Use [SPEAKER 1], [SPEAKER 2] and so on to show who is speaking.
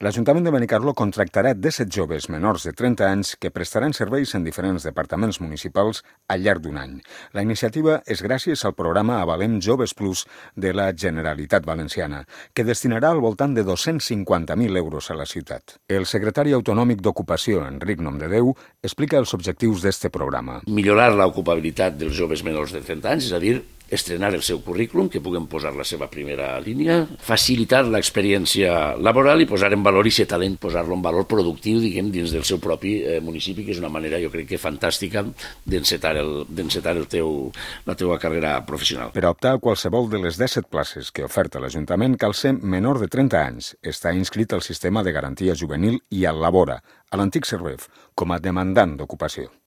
[SPEAKER 1] L'Ajuntament de Benicarló contractarà 17 joves menors de 30 anys que prestaran serveis en diferents departaments municipals al llarg d'un any. La iniciativa és gràcies al programa Avalem Joves Plus de la Generalitat Valenciana, que destinarà al voltant de 250.000 euros a la ciutat. El secretari autonòmic d'Ocupació, Enric Nomdedeu, explica els objectius d'este programa.
[SPEAKER 2] Millorar l'ocupabilitat dels joves menors de 30 anys, és a dir, estrenar el seu currículum, que puguen posar la seva primera línia, facilitar l'experiència laboral i posar en valor aquest talent, posar-lo en valor productiu, diguem, dins del seu propi municipi, que és una manera, jo crec que fantàstica d'encetar la teua carrera professional.
[SPEAKER 1] Per a optar a qualsevol de les 17 places que oferta l'Ajuntament cal ser menor de 30 anys, estar inscrit al sistema de garantia juvenil i al Labora, a l'antic Servef, com a demandant d'ocupació.